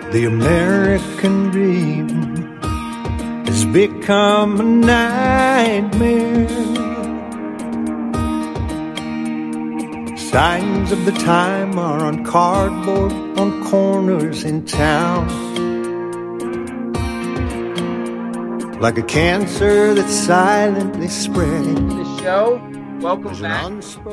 The American dream has become a nightmare. Signs of the time are on cardboard on corners in town, like a cancer that's silently spreading. The show, welcome back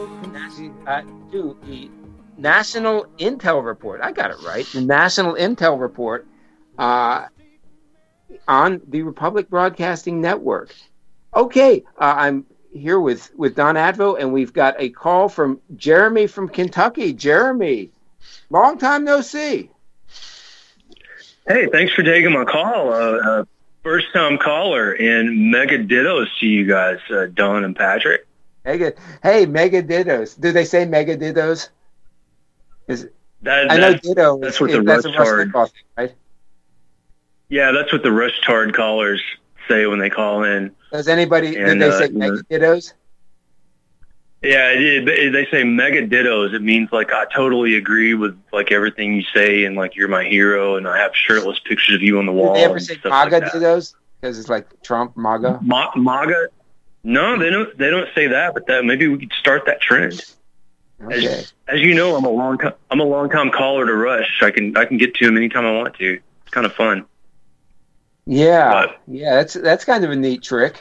to the National Intel Report. I got it right. The National Intel Report on the Republic Broadcasting Network. Okay, I'm here with Don Advo, and we've got a call from Jeremy from Kentucky. Jeremy, long time no see. Hey, thanks for taking my call. First-time caller, and mega dittos to you guys, Don and Patrick. Hey, mega dittos. Do they say mega dittos? I know ditto. That's what the Rush-Tard, right? Yeah, that's what the Rush-Tard callers say when they call in. Does anybody? Did they say mega dittos? Yeah, they say mega dittos. It means like I totally agree with like everything you say, and like you're my hero, and I have shirtless pictures of you on the wall. Did they ever say MAGA dittos? Because it's like Trump MAGA. MAGA? No, they don't say that. But that maybe we could start that trend. Okay. As you know, I'm a long time caller to Rush. I can get to him anytime I want to. It's kind of fun. Yeah, that's kind of a neat trick.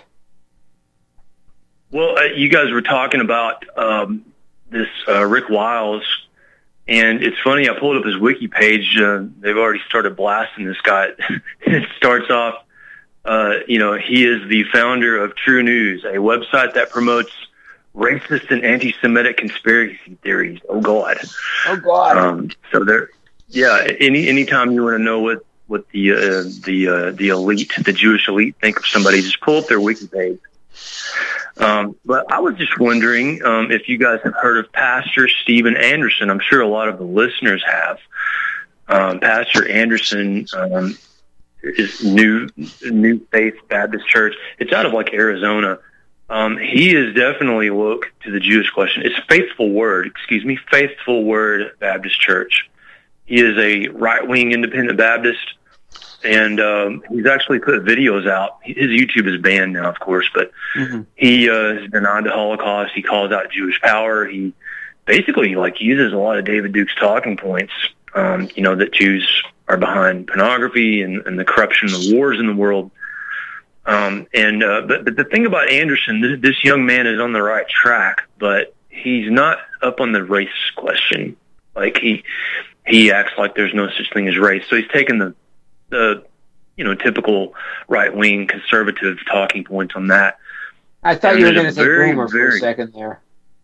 Well, you guys were talking about this Rick Wiles, and it's funny. I pulled up his wiki page. They've already started blasting this guy. It starts off, he is the founder of True News, a website that promotes racist and anti-Semitic conspiracy theories. Oh God. So there, anytime you want to know what the elite, the Jewish elite, think of somebody, just pull up their wiki page. But I was just wondering if you guys have heard of Pastor Steven Anderson. I'm sure a lot of the listeners have. Pastor Anderson is New Faith Baptist Church. It's out of like Arizona. He is definitely woke to the Jewish question. It's Faithful Word Baptist Church. He is a right-wing independent Baptist, and he's actually put videos out. His YouTube is banned now, of course, but he has denied the Holocaust. He calls out Jewish power. He basically uses a lot of David Duke's talking points, that Jews are behind pornography and the corruption and the wars in the world. But the thing about Anderson, this young man is on the right track, but he's not up on the race question. Like he acts like there's no such thing as race. So he's taken the typical right-wing conservative talking points on that. I thought you were going to say boomer for a second there.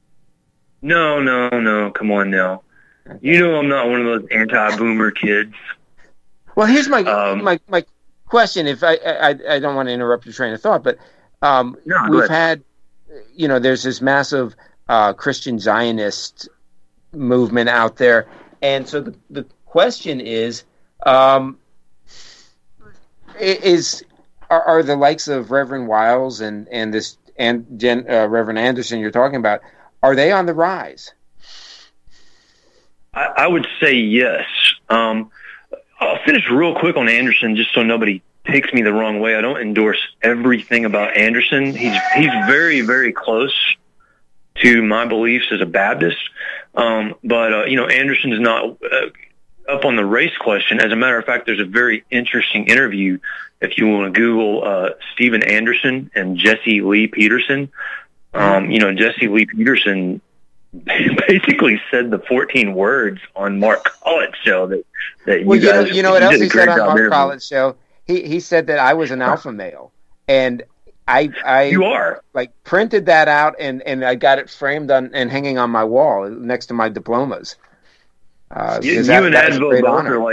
No. Come on now. Okay. You know I'm not one of those anti-boomer kids. Well, here's my question. If I don't want to interrupt your train of thought, but we've had, there's this massive Christian Zionist movement out there, and so the question is, are the likes of Reverend Wiles and Reverend Anderson you're talking about, are they on the rise? I would say yes. I'll finish real quick on Anderson just so nobody takes me the wrong way. I don't endorse everything about Anderson. He's very, very close to my beliefs as a Baptist. But Anderson is not up on the race question. As a matter of fact, there's a very interesting interview if you want to Google Steven Anderson and Jesse Lee Peterson. Jesse Lee Peterson basically said the 14 words on Mark Collett's show that you guys. You know what else he said on Mark Collett's show? He said that I was an alpha male, and you are printed that out and I got it framed on and hanging on my wall next to my diplomas. You and Advo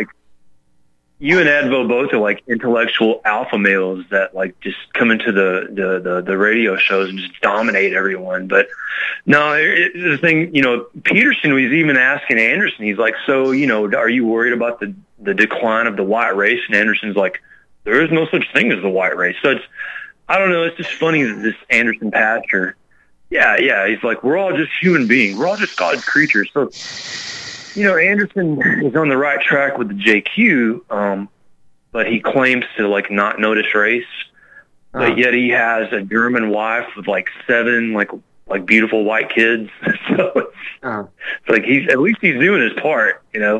both are like intellectual alpha males that like just come into the radio shows and just dominate everyone. But no, the thing, Peterson was even asking Anderson, he's like, so, are you worried about the decline of the white race? And Anderson's like, there is no such thing as the white race. So I don't know, it's just funny that this Anderson pastor, he's like, we're all just human beings. We're all just God's creatures. So Anderson is on the right track with the JQ, but he claims to like not notice race, but yet he has a German wife with like 7 like beautiful white kids. So it's like at least he's doing his part, Yeah.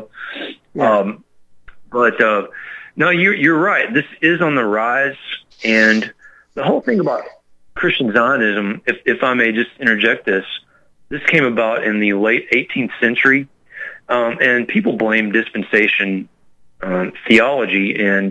But no, you're right. This is on the rise, and the whole thing about Christian Zionism, if I may just interject this came about in the late 18th century, and people blame dispensation theology. And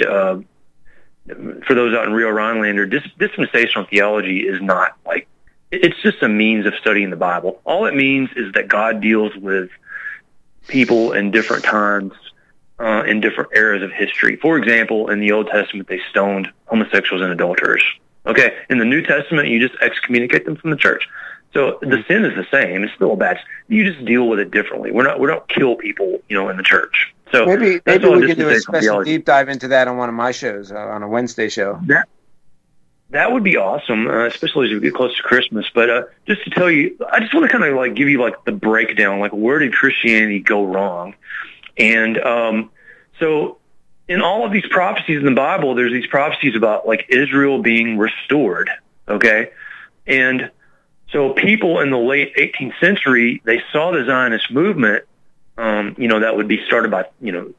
for those out in Rio Rhinelander, dispensational theology is not like, it's just a means of studying the Bible. All it means is that God deals with people in different times, in different eras of history. For example, in the Old Testament, they stoned homosexuals and adulterers. Okay, in the New Testament, you just excommunicate them from the church. So the sin is the same. It's still a bad. You just deal with it differently. We don't kill people, in the church. So maybe we can do a special deep dive into that on one of my shows, on a Wednesday show. That would be awesome, especially as we get close to Christmas. But just to tell you, I just want to kind of like give you like the breakdown, like where did Christianity go wrong? And so in all of these prophecies in the Bible, there's these prophecies about like Israel being restored, okay? And so people in the late 18th century, they saw the Zionist movement, that would be started by,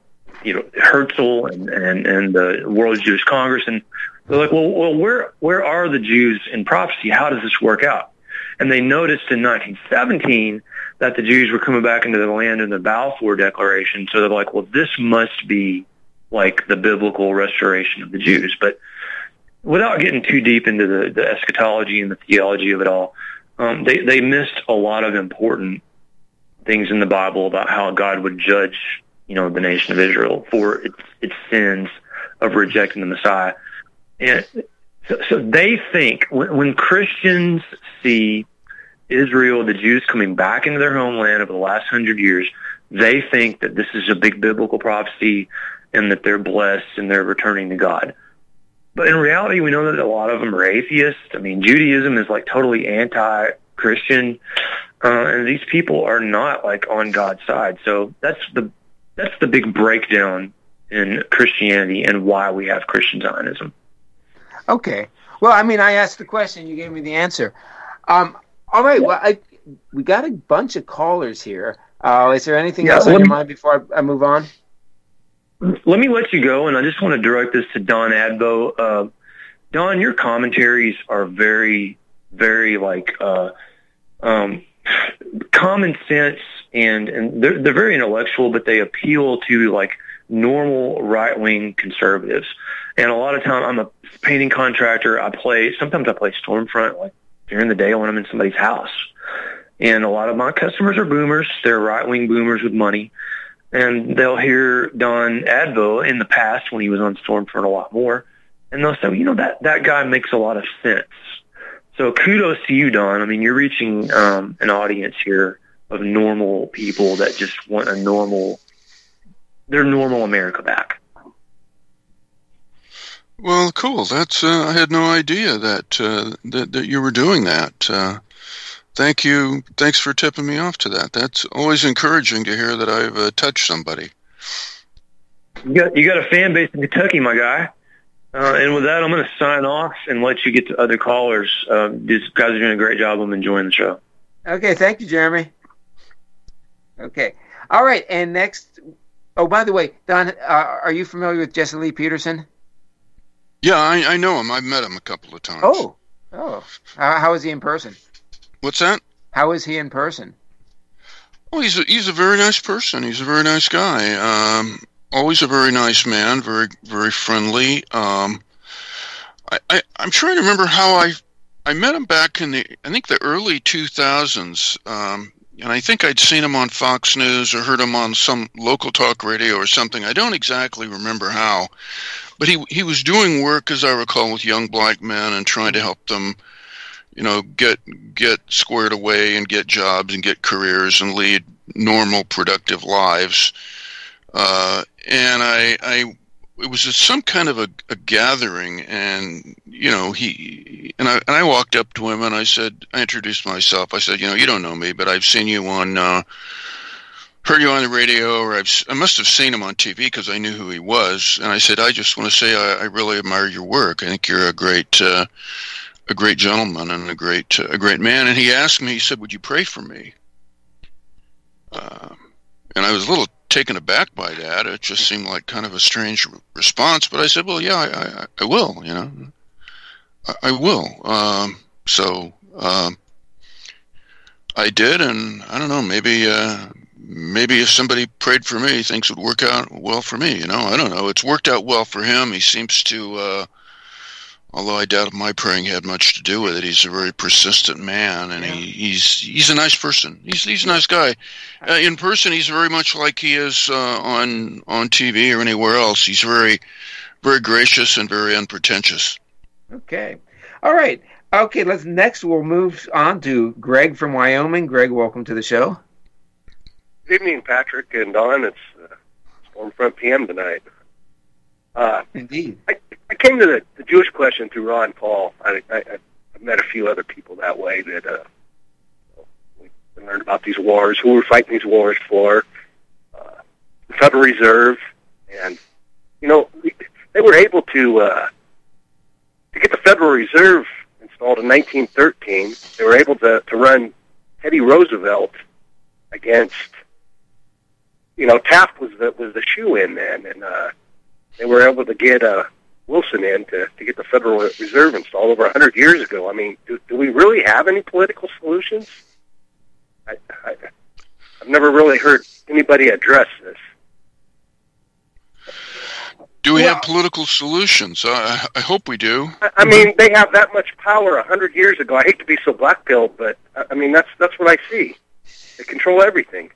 Herzl and the World Jewish Congress. And they're like, well, where are the Jews in prophecy? How does this work out? And they noticed in 1917 that the Jews were coming back into the land in the Balfour Declaration. So they're like, well, this must be like the biblical restoration of the Jews. But without getting too deep into the eschatology and the theology of it all, they missed a lot of important things in the Bible about how God would judge, the nation of Israel for its sins of rejecting the Messiah. And so they think when Christians see Israel, the Jews coming back into their homeland over the last 100 years, they think that this is a big biblical prophecy and that they're blessed and they're returning to God. But in reality, we know that a lot of them are atheists. I mean, Judaism is like totally anti-Christian, and these people are not like on God's side. So that's the big breakdown in Christianity and why we have Christian Zionism. Okay. Well, I mean, I asked the question, you gave me the answer. All right. Well, we got a bunch of callers here. Is there anything else on your mind before I move on? Let me let you go, and I just want to direct this to Don Adbo. Don, your commentaries are very, very common sense, and they're very intellectual, but they appeal to like normal right-wing conservatives. And a lot of time, I'm a painting contractor. Sometimes I play Stormfront like during the day when I'm in somebody's house. And a lot of my customers are boomers. They're right-wing boomers with money. And they'll hear Don Advo in the past when he was on Stormfront a lot more. And they'll say, that guy makes a lot of sense. So kudos to you, Don. I mean, you're reaching an audience here of normal people that just want their normal America back. Well, cool. That's I had no idea that you were doing that. Thank you. Thanks for tipping me off to that. That's always encouraging to hear that I've touched somebody. You got a fan base in Kentucky, my guy. And with that, I'm going to sign off and let you get to other callers. These guys are doing a great job. I'm enjoying the show. Okay, thank you, Jeremy. Okay. All right, and next... Oh, by the way, Don, are you familiar with Jesse Lee Peterson? Yeah, I know him. I've met him a couple of times. Oh. How is he in person? What's that? How is he in person? Oh, he's a very nice person. He's a very nice guy. Always a very nice man, very, very friendly. I'm trying to remember how I met him back in the early 2000s. And I think I'd seen him on Fox News or heard him on some local talk radio or something. I don't exactly remember how. But he was doing work, as I recall, with young black men and trying to help them, get squared away and get jobs and get careers and lead normal, productive lives. And it was some kind of a gathering, and I walked up to him and I introduced myself. I said, you don't know me, but I've seen you on heard you on the radio, or I must have seen him on TV because I knew who he was. And I said, I just want to say I really admire your work. I think you're a great gentleman and a great man. And he asked me, he said, would you pray for me? And I was a little taken aback by that. It just seemed like kind of a strange response. But I said, well, yeah, I will, I will. So I did, and I don't know, maybe if somebody prayed for me, things would work out well for me. I don't know. It's worked out well for him. He seems to, although I doubt if my praying had much to do with it, he's a very persistent man, and he's a nice person. He's a nice guy. In person, he's very much like he is on TV or anywhere else. He's very, very gracious and very unpretentious. Okay. All right. Okay, next we'll move on to Greg from Wyoming. Greg, welcome to the show. Good evening, Patrick and Don. It's Stormfront PM tonight. Indeed. I came to the Jewish question through Ron Paul. I met a few other people that way that we learned about these wars, who we're fighting these wars for, the Federal Reserve, and they were able to get the Federal Reserve installed in 1913. They were able to run Teddy Roosevelt against, Taft was the shoe-in then, and they were able to get Wilson in to get the Federal Reserve installed over 100 years ago. I mean, do we really have any political solutions? I've never really heard anybody address this. Do we have political solutions? I hope we do. I mean, they have that much power 100 years ago. I hate to be so black-pilled, but I mean, that's what I see. They control everything.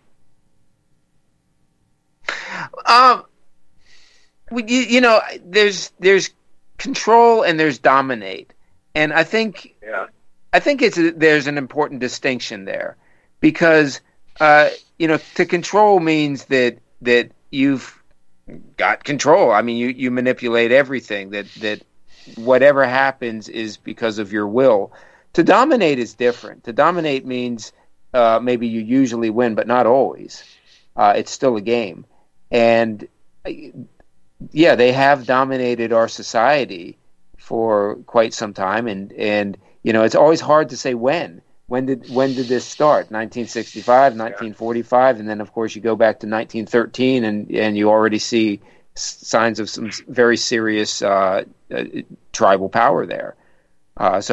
There's control and there's dominate, and I think there's an important distinction there, because to control means that you've got control. I mean, you manipulate everything. That whatever happens is because of your will. To dominate is different. To dominate means maybe you usually win, but not always. It's still a game, and they have dominated our society for quite some time, and it's always hard to say when. When did this start? 1965, 1945, and then of course you go back to 1913, and you already see signs of some very serious tribal power there. But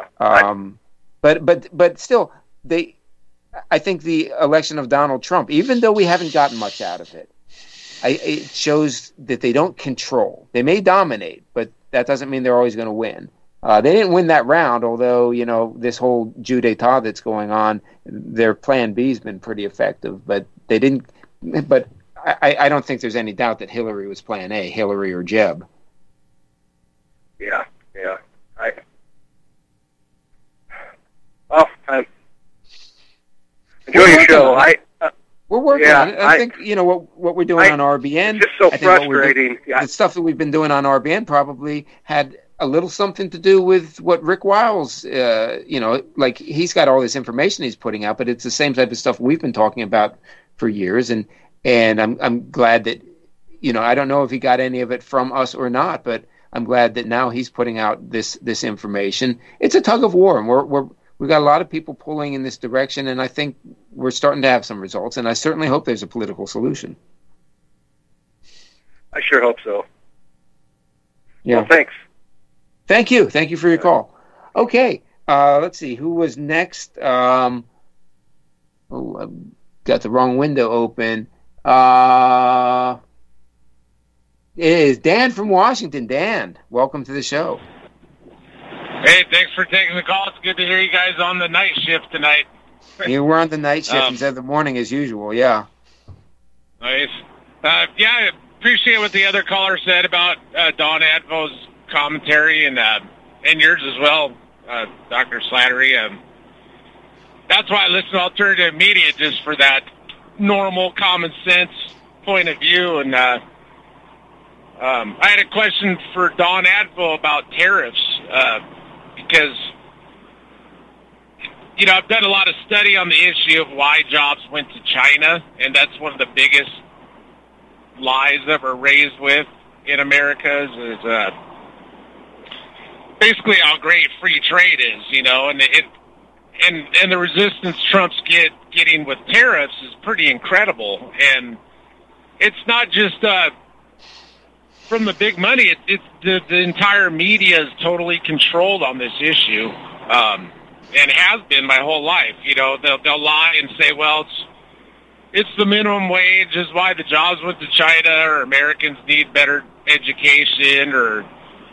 still, I think the election of Donald Trump, even though we haven't gotten much out of it, it shows that they don't control. They may dominate, but that doesn't mean they're always going to win. They didn't win that round, although, this whole coup d'etat that's going on, their plan B has been pretty effective, but they didn't. But I don't think there's any doubt that Hillary was plan A, Hillary or Jeb. Yeah. I enjoy your show. We're working on it. I think what we're doing on RBN. It's just so frustrating. The stuff that we've been doing on RBN probably had a little something to do with what Rick Wiles, like he's got all this information he's putting out, but it's the same type of stuff we've been talking about for years. And I'm glad that, I don't know if he got any of it from us or not, but I'm glad that now he's putting out this information. It's a tug of war, and we've got a lot of people pulling in this direction, and I think we're starting to have some results, and I certainly hope there's a political solution. I sure hope so. Yeah. Well, thanks. Thank you. Thank you for your call. Okay. Let's see. Who was next? I've got the wrong window open. It is Dan from Washington. Dan, welcome to the show. Hey, thanks for taking the call. It's good to hear you guys on the night shift tonight. Yeah, we're on the night shift instead of the morning as usual, yeah. Nice. I appreciate what the other caller said about Don Advo's commentary and yours as well, Dr. Slattery. That's why I listen to alternative media, just for that normal common sense point of view. And I had a question for Don Advo about tariffs, because I've done a lot of study on the issue of why jobs went to China, and that's one of the biggest lies that we're raised with in America is basically how great free trade is, and the resistance Trump's getting with tariffs is pretty incredible. And it's not just from the big money. It's the entire media is totally controlled on this issue. And has been my whole life. They'll lie and say, well, it's the minimum wage is why the jobs went to China, or Americans need better education, or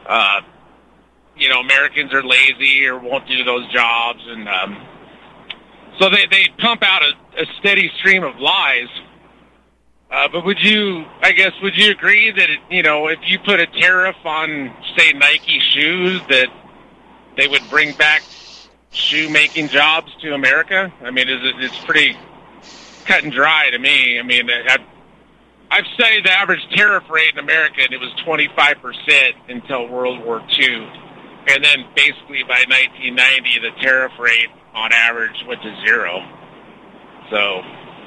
Americans are lazy or won't do those jobs, and so they pump out a steady stream of lies. But would you agree that if you put a tariff on, say, Nike shoes, that they would bring back shoe-making jobs to America? I mean, it's pretty cut and dry to me. I mean, I've studied the average tariff rate in America, and it was 25% until World War II. And then basically by 1990, the tariff rate on average went to 0. So...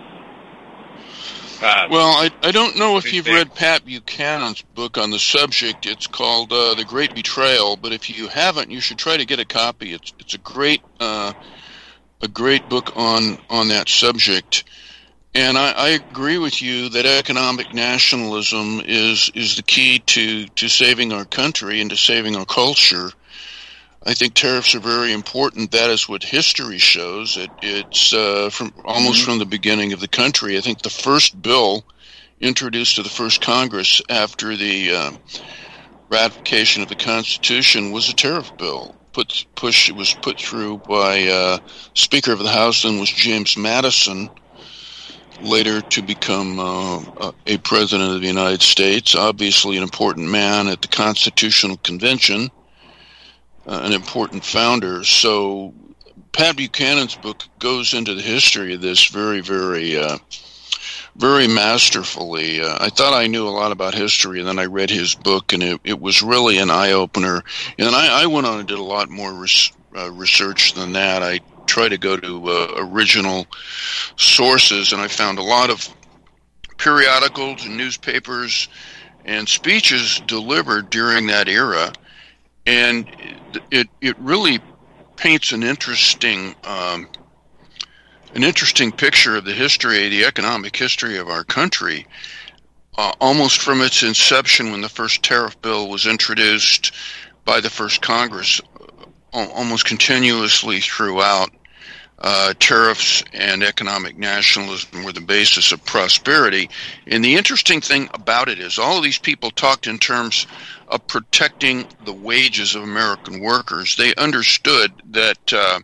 well, I don't know if you've read Pat Buchanan's book on the subject. It's called The Great Betrayal, but if you haven't, you should try to get a copy. It's a great book on that subject. And I agree with you that economic nationalism is the key to saving our country and to saving our culture. I think tariffs are very important. That is what history shows. It's from the beginning of the country. I think the first bill introduced to the first Congress after the ratification of the Constitution was a tariff bill. It was put through by Speaker of the House, then was James Madison, later to become a president of the United States. Obviously, an important man at the Constitutional Convention. An important founder. So Pat Buchanan's book goes into the history of this very, very, very masterfully. I thought I knew a lot about history, and then I read his book, and it was really an eye-opener. And I went on and did a lot more research than that. I tried to go to original sources, and I found a lot of periodicals and newspapers and speeches delivered during that era. And it really paints an interesting picture of the history, the economic history of our country, almost from its inception when the first tariff bill was introduced by the first Congress, almost continuously throughout. Tariffs and economic nationalism were the basis of prosperity. And the interesting thing about it is all of these people talked in terms of protecting the wages of American workers. They understood that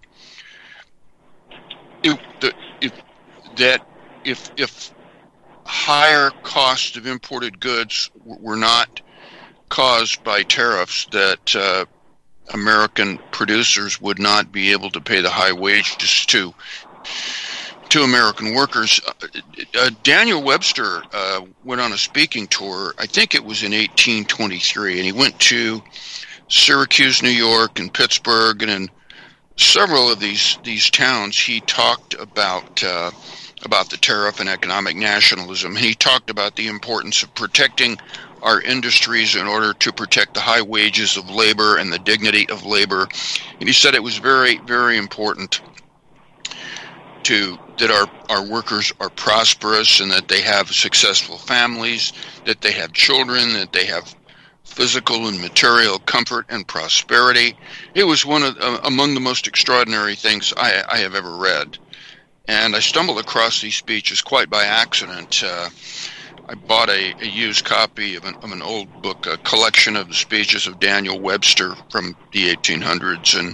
if higher costs of imported goods were not caused by tariffs, that American producers would not be able to pay the high wages to American workers. Daniel Webster went on a speaking tour, I think it was in 1823, and he went to Syracuse, New York, and Pittsburgh, and in several of these towns he talked about the tariff and economic nationalism. He talked about the importance of protecting our industries in order to protect the high wages of labor and the dignity of labor. And he said it was very, very important that our workers are prosperous and that they have successful families, that they have children, that they have physical and material comfort and prosperity. It was one of among the most extraordinary things I have ever read. And I stumbled across these speeches quite by accident. I bought a used copy of an old book, a collection of the speeches of Daniel Webster from the 1800s, and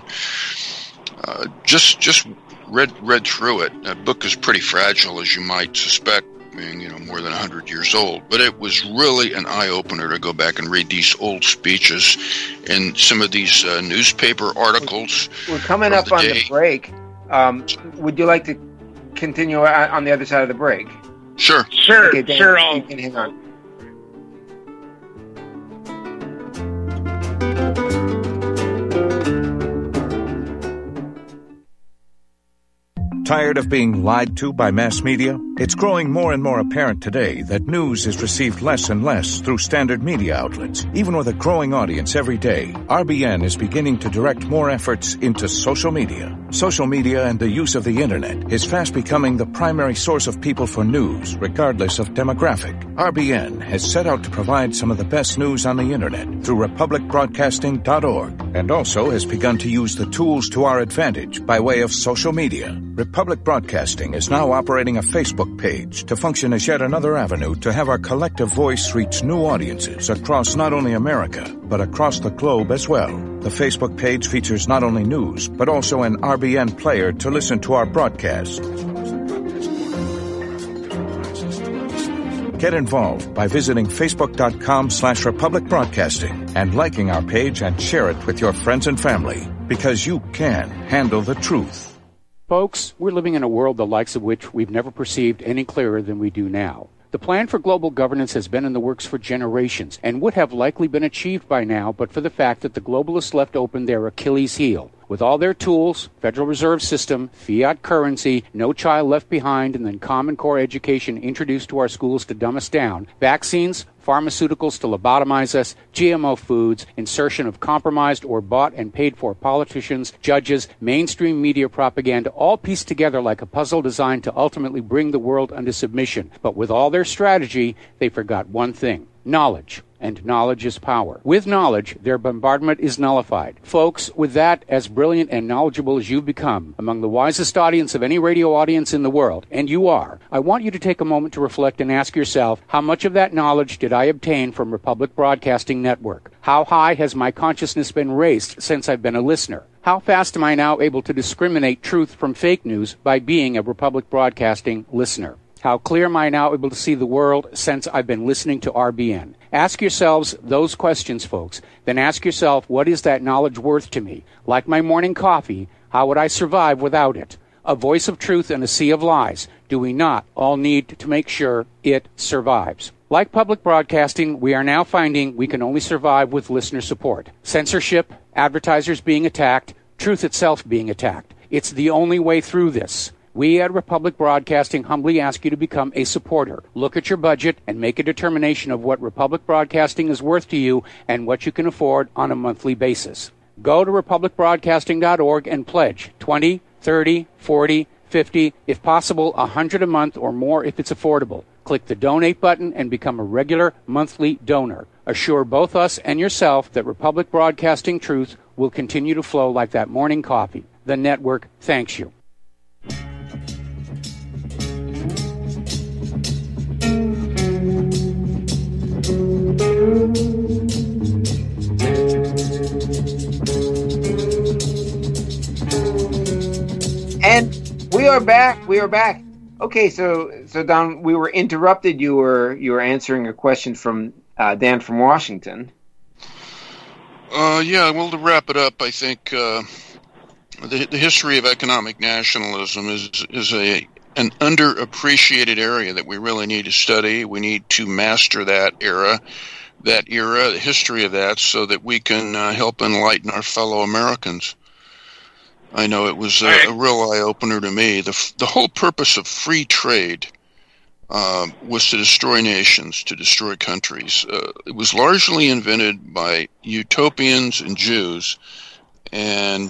just read through it. That book is pretty fragile, as you might suspect, being more than 100 years old. But it was really an eye-opener to go back and read these old speeches and some of these newspaper articles. We're coming up on the break. Would you like to continue on the other side of the break? Sure. Okay, Dan, sure. You can hang on. Tired of being lied to by mass media? It's growing more and more apparent today that news is received less and less through standard media outlets. Even with a growing audience every day, RBN is beginning to direct more efforts into social media. Social media and the use of the internet is fast becoming the primary source of people for news, regardless of demographic. RBN has set out to provide some of the best news on the internet through republicbroadcasting.org, and also has begun to use the tools to our advantage by way of social media. Republic Broadcasting is now operating a Facebook page to function as yet another avenue to have our collective voice reach new audiences across not only America, but across the globe as well. The Facebook page features not only news, but also an RBN player to listen to our broadcast. Get involved by visiting facebook.com/Republic Broadcasting and liking our page and share it with your friends and family, because you can handle the truth. Folks, we're living in a world the likes of which we've never perceived any clearer than we do now. The plan for global governance has been in the works for generations and would have likely been achieved by now but for the fact that the globalists left open their Achilles heel. With all their tools, Federal Reserve System, fiat currency, no child left behind, and then Common Core education introduced to our schools to dumb us down, vaccines, pharmaceuticals to lobotomize us, GMO foods, insertion of compromised or bought and paid for politicians, judges, mainstream media propaganda, all pieced together like a puzzle designed to ultimately bring the world under submission. But with all their strategy, they forgot one thing: knowledge. And knowledge is power. With knowledge, their bombardment is nullified. Folks, with that, as brilliant and knowledgeable as you've become, among the wisest audience of any radio audience in the world, and you are, I want you to take a moment to reflect and ask yourself, how much of that knowledge did I obtain from Republic Broadcasting Network? How high has my consciousness been raised since I've been a listener? How fast am I now able to discriminate truth from fake news by being a Republic Broadcasting listener? How clear am I now able to see the world since I've been listening to RBN? Ask yourselves those questions, folks. Then ask yourself, what is that knowledge worth to me? Like my morning coffee, how would I survive without it? A voice of truth in a sea of lies. Do we not all need to make sure it survives? Like public broadcasting, we are now finding we can only survive with listener support. Censorship, advertisers being attacked, truth itself being attacked. It's the only way through this. We at Republic Broadcasting humbly ask you to become a supporter. Look at your budget and make a determination of what Republic Broadcasting is worth to you and what you can afford on a monthly basis. Go to republicbroadcasting.org and pledge $20, $30, $40, $50, if possible, $100 a month or more if it's affordable. Click the donate button and become a regular monthly donor. Assure both us and yourself that Republic Broadcasting truth will continue to flow like that morning coffee. The network thanks you. And we are back. Okay, so Don, we were interrupted. You were answering a question from Dan from Washington. Yeah, well, to wrap it up, I think the history of economic nationalism is an underappreciated area that we really need to study. We need to master that era, the history of that, so that we can help enlighten our fellow Americans. I know it was a real eye-opener to me. The whole purpose of free trade was to destroy nations, to destroy countries. It was largely invented by utopians and Jews, and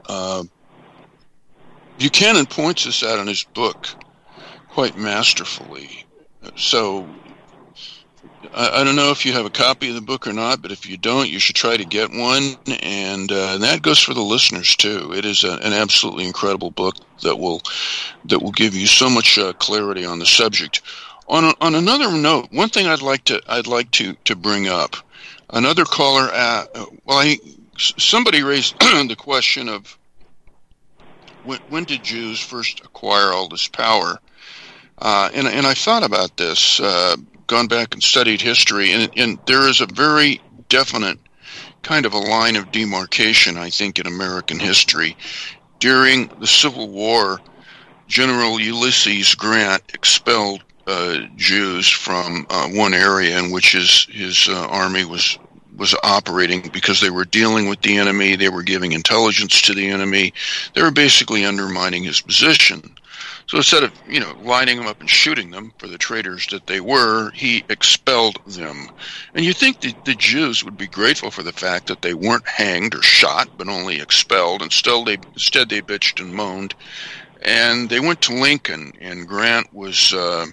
Buchanan points this out in his book quite masterfully. So I don't know if you have a copy of the book or not, but if you don't, you should try to get one, and that goes for the listeners too. It is an absolutely incredible book that will give you so much clarity on the subject. On another note, one thing I'd like to bring up. Another caller, somebody raised the question of when did Jews first acquire all this power? And I thought about this, gone back and studied history, and there is a very definite kind of a line of demarcation, I think, in American history. During the Civil War, General Ulysses Grant expelled Jews from one area in which his army was operating because they were dealing with the enemy, they were giving intelligence to the enemy, they were basically undermining his position. So instead of, lining them up and shooting them for the traitors that they were, he expelled them. And you think the Jews would be grateful for the fact that they weren't hanged or shot, but only expelled. Instead, they bitched and moaned. And they went to Lincoln, and Grant was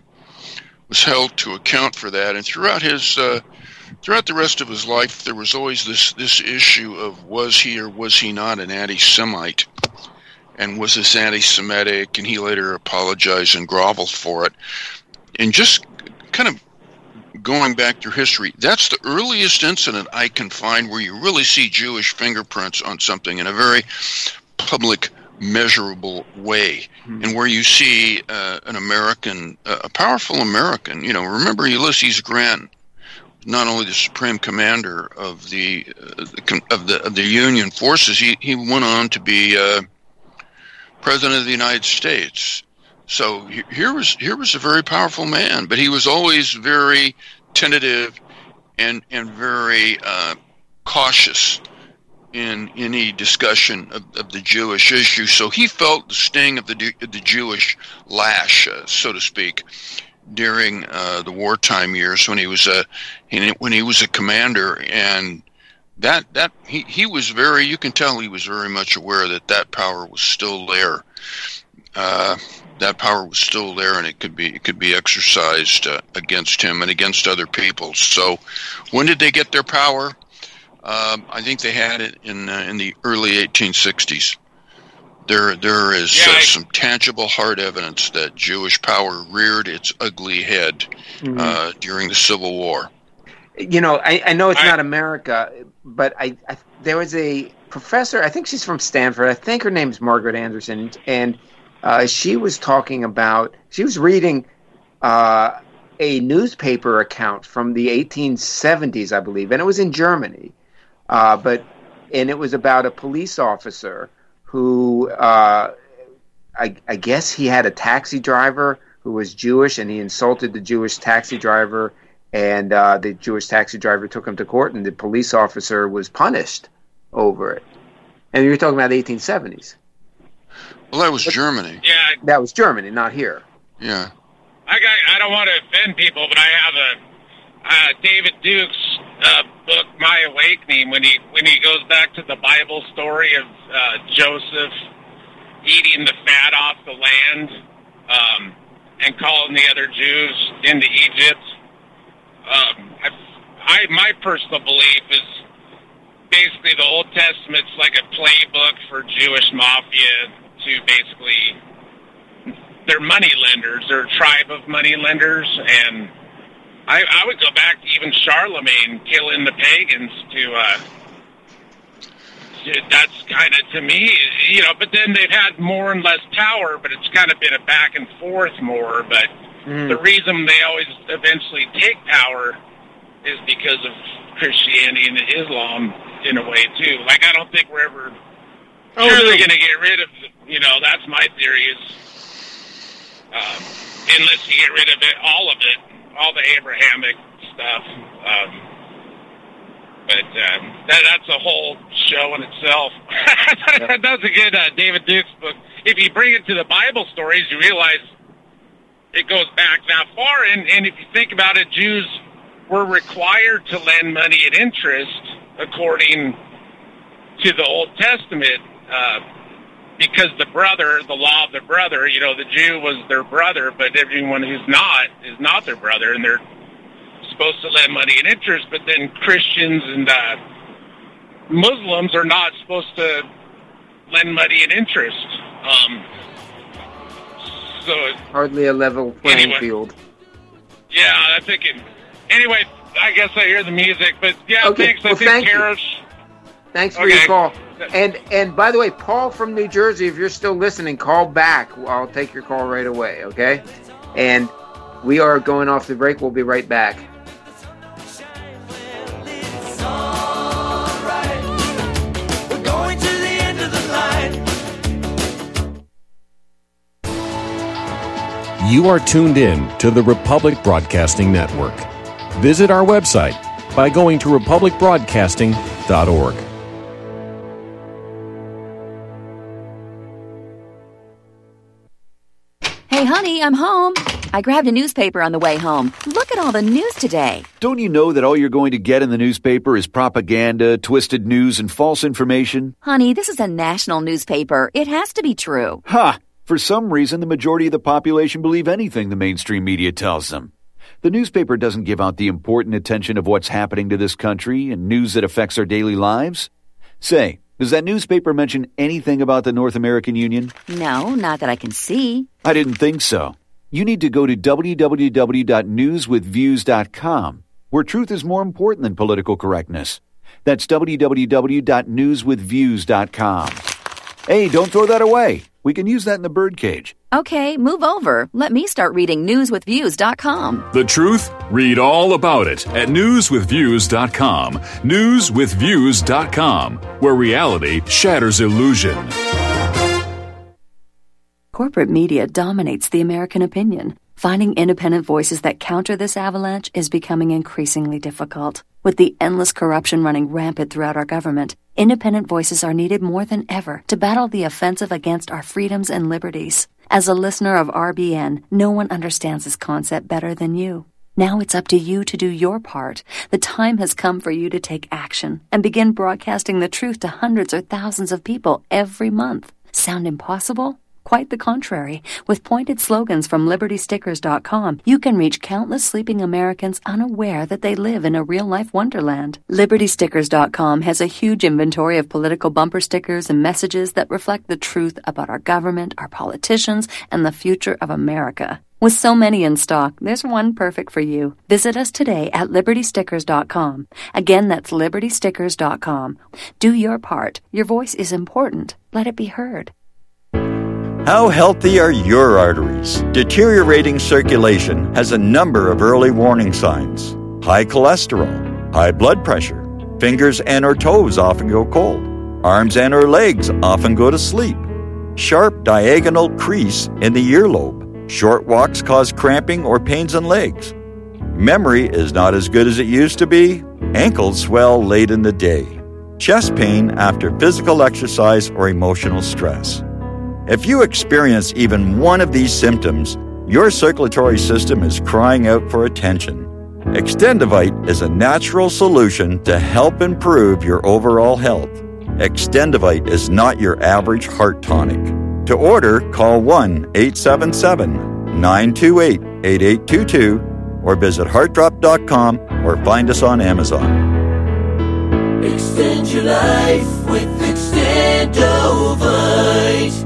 held to account for that. And throughout the rest of his life, there was always this issue of was he or was he not an anti-Semite? And was this anti-Semitic? And he later apologized and groveled for it. And just kind of going back through history, that's the earliest incident I can find where you really see Jewish fingerprints on something in a very public, measurable way, and where you see an American, a powerful American. Remember Ulysses Grant, not only the supreme commander of the Union forces, he went on to be President of the United States. So here was a very powerful man, but he was always very tentative and very cautious in any discussion of the Jewish issue. So he felt the sting of the Jewish lash, so to speak, during the wartime years when he was a commander, and that he was very, you can tell he was very much aware that power was still there. That power was still there, and it could be exercised against him and against other people. So when did they get their power? I think they had it in the early 1860s. There is some tangible hard evidence that Jewish power reared its ugly head during the Civil War. I know it's not America, but there was a professor, I think she's from Stanford, I think her name's Margaret Anderson, and she was reading a newspaper account from the 1870s, I believe, and it was in Germany, and it was about a police officer who, I guess he had a taxi driver who was Jewish, and he insulted the Jewish taxi driver, and the Jewish taxi driver took him to court, and the police officer was punished over it. And you're talking about the 1870s. Well, that was Germany. Yeah. That was Germany, not here. Yeah. I don't want to offend people, but I have a David Duke's book, My Awakening, when he goes back to the Bible story of Joseph eating the fat off the land and calling the other Jews into Egypt. My personal belief is basically the Old Testament's like a playbook for Jewish mafia to basically, they're money lenders, they're a tribe of money lenders, and I would go back to even Charlemagne killing the pagans that's kind of, to me, but then they've had more and less power, but it's kind of been a back and forth more, but the reason they always eventually take power is because of Christianity and Islam in a way, too. Like, I don't think we're ever surely going to get rid of, that's my theory is, unless you get rid of it, all the Abrahamic stuff. But that's a whole show in itself. That's a good David Duke's book. If you bring it to the Bible stories, you realize it goes back that far. And if you think about it, Jews were required to lend money at interest according to the Old Testament because the law of the brother, the Jew was their brother, but everyone who's not is not their brother, and they're supposed to lend money at interest, but then Christians and Muslims are not supposed to lend money at interest. So hardly a level playing field. Yeah, I'm thinking. Anyway, I guess I hear the music, but yeah, okay. Thanks. Thank you. Thanks for your call. And by the way, Paul from New Jersey, if you're still listening, call back. I'll take your call right away, okay? And we are going off the break. We'll be right back. You are tuned in to the Republic Broadcasting Network. Visit our website by going to republicbroadcasting.org. Hey, honey, I'm home. I grabbed a newspaper on the way home. Look at all the news today. Don't you know that all you're going to get in the newspaper is propaganda, twisted news, and false information? Honey, this is a national newspaper. It has to be true. Ha! For some reason, the majority of the population believe anything the mainstream media tells them. The newspaper doesn't give out the important attention of what's happening to this country and news that affects our daily lives. Say, does that newspaper mention anything about the North American Union? No, not that I can see. I didn't think so. You need to go to www.newswithviews.com, where truth is more important than political correctness. That's www.newswithviews.com. Hey, don't throw that away. We can use that in the birdcage. Okay, move over. Let me start reading newswithviews.com. The truth? Read all about it at newswithviews.com. Newswithviews.com, where reality shatters illusion. Corporate media dominates the American opinion. Finding independent voices that counter this avalanche is becoming increasingly difficult. With the endless corruption running rampant throughout our government, independent voices are needed more than ever to battle the offensive against our freedoms and liberties. As a listener of RBN, no one understands this concept better than you. Now it's up to you to do your part. The time has come for you to take action and begin broadcasting the truth to hundreds or thousands of people every month. Sound impossible? Quite the contrary. With pointed slogans from LibertyStickers.com, you can reach countless sleeping Americans unaware that they live in a real-life wonderland. LibertyStickers.com has a huge inventory of political bumper stickers and messages that reflect the truth about our government, our politicians, and the future of America. With so many in stock, there's one perfect for you. Visit us today at LibertyStickers.com. Again, that's LibertyStickers.com. Do your part. Your voice is important. Let it be heard. How healthy are your arteries? Deteriorating circulation has a number of early warning signs. High cholesterol, high blood pressure, fingers and or toes often go cold, arms and or legs often go to sleep, sharp diagonal crease in the earlobe, short walks cause cramping or pains in legs, memory is not as good as it used to be, ankles swell late in the day, chest pain after physical exercise or emotional stress. If you experience even one of these symptoms, your circulatory system is crying out for attention. Extendivite is a natural solution to help improve your overall health. Extendivite is not your average heart tonic. To order, call 1-877-928-8822 or visit heartdrop.com or find us on Amazon. Extend your life with Extendovite.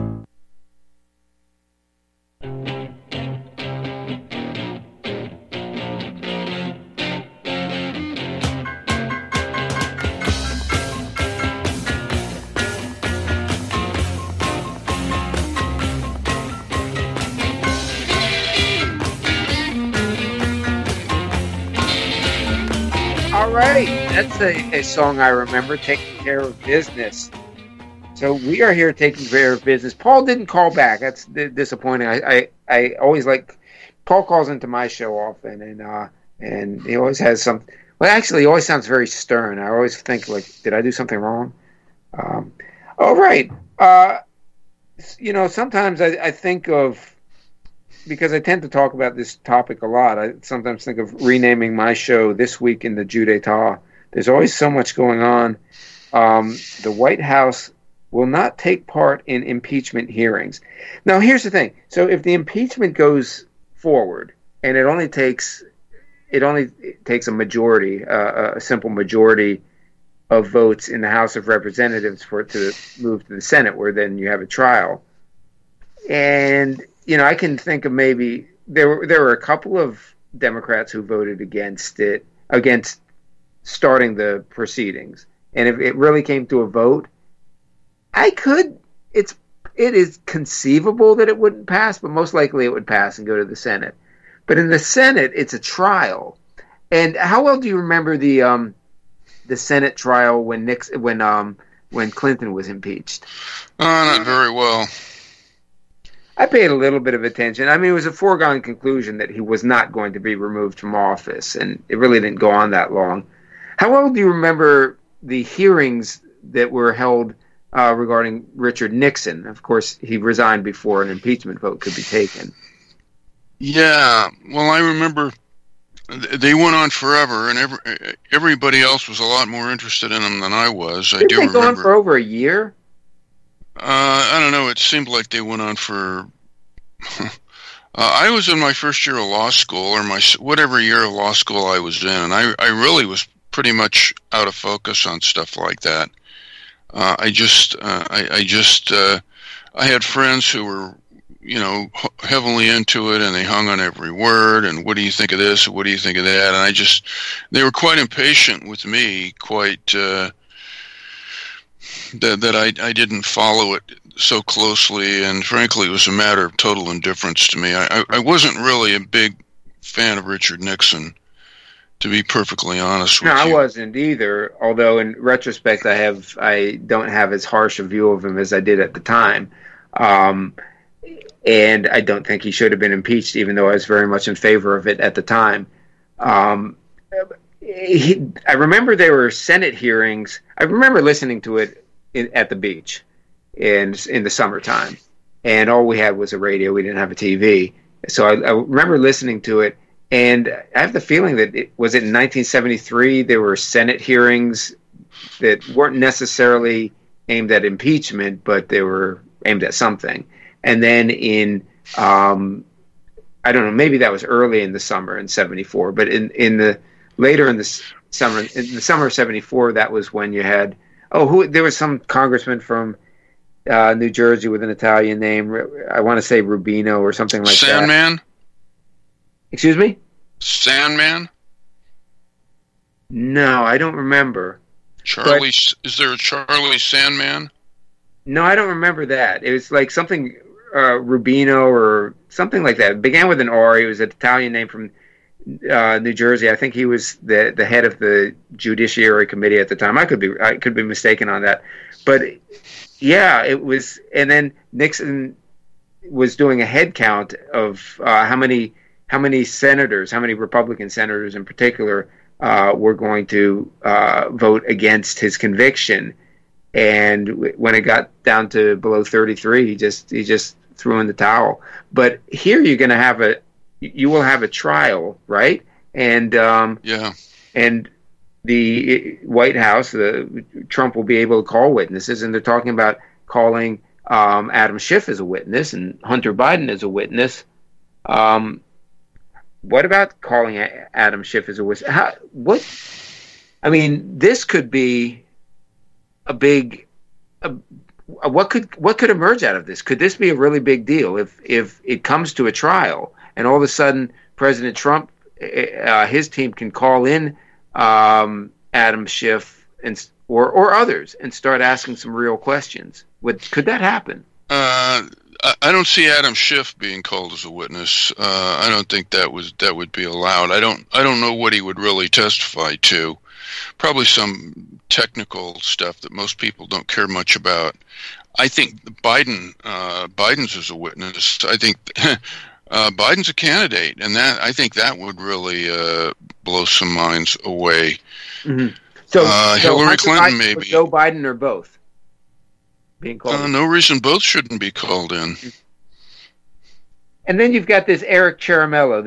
All right, that's a song I remember, Taking Care of Business. So we are here taking care of business. Paul didn't call back. That's disappointing. I always like, Paul calls into my show often, and he always has some, well, actually, he always sounds very stern. I always think, like, did I do something wrong? All right. Sometimes I think of, because I tend to talk about this topic a lot, I sometimes think of renaming my show This Week in the Coup d'Etat. There's always so much going on. The White House will not take part in impeachment hearings. Now, here's the thing. So if the impeachment goes forward, and it only takes a majority, a simple majority of votes in the House of Representatives for it to move to the Senate, where then you have a trial. And I can think of maybe there were a couple of Democrats who voted against starting the proceedings. And if it really came to a vote, it is conceivable that it wouldn't pass, but most likely it would pass and go to the Senate. But in the Senate, it's a trial. And how well do you remember the Senate trial when Clinton was impeached? Not very well. I paid a little bit of attention. I mean, it was a foregone conclusion that he was not going to be removed from office, and it really didn't go on that long. How well do you remember the hearings that were held regarding Richard Nixon? Of course, he resigned before an impeachment vote could be taken. Yeah, well, I remember they went on forever, and everybody else was a lot more interested in them than I was. Didn't they go on for over a year? I don't know. It seemed like they went on for... I was in my first year of law school, or whatever year of law school I was in, and I really was pretty much out of focus on stuff like that. I had friends who were, heavily into it, and they hung on every word, and what do you think of this, what do you think of that, and they were quite impatient with me, that I didn't follow it so closely, and frankly, it was a matter of total indifference to me. I wasn't really a big fan of Richard Nixon, to be perfectly honest with you. No, I wasn't either, although in retrospect, I don't have as harsh a view of him as I did at the time. And I don't think he should have been impeached, even though I was very much in favor of it at the time. I remember there were Senate hearings. I remember listening to it at the beach in the summertime, and all we had was a radio. We didn't have a TV. So I remember listening to it, and I have the feeling that in 1973, there were Senate hearings that weren't necessarily aimed at impeachment, but they were aimed at something. And then I don't know, maybe that was early in the summer in 74, but later in the summer of 74, that was when you had, there was some congressman from New Jersey with an Italian name. I want to say Rubino or something like that. Sandman? Excuse me? Sandman? No, I don't remember. Is there a Charlie Sandman? No, I don't remember that. It was like something Rubino or something like that. It began with an R. He was an Italian name from New Jersey. I think he was the head of the Judiciary Committee at the time. I could be mistaken on that. But yeah, it was. And then Nixon was doing a head count of how many senators, how many Republican senators in particular, were going to vote against his conviction. And when it got down to below 33, he just threw in the towel. But here you will have a trial, right? And and the White House, Trump will be able to call witnesses, and they're talking about calling Adam Schiff as a witness and Hunter Biden as a witness. What about calling Adam Schiff as a witness? This could be a big. What could emerge out of this? Could this be a really big deal if it comes to a trial and all of a sudden President Trump, his team can call in Adam Schiff or others and start asking some real questions? Could that happen? I don't see Adam Schiff being called as a witness. I don't think that would be allowed. I don't know what he would really testify to. Probably some technical stuff that most people don't care much about. I think Biden's as a witness. I think Biden's a candidate, and I think that would really blow some minds away. Mm-hmm. So Hillary Clinton, maybe Joe Biden, or both being called. No reason both shouldn't be called in. And then you've got this Eric Ciaramella,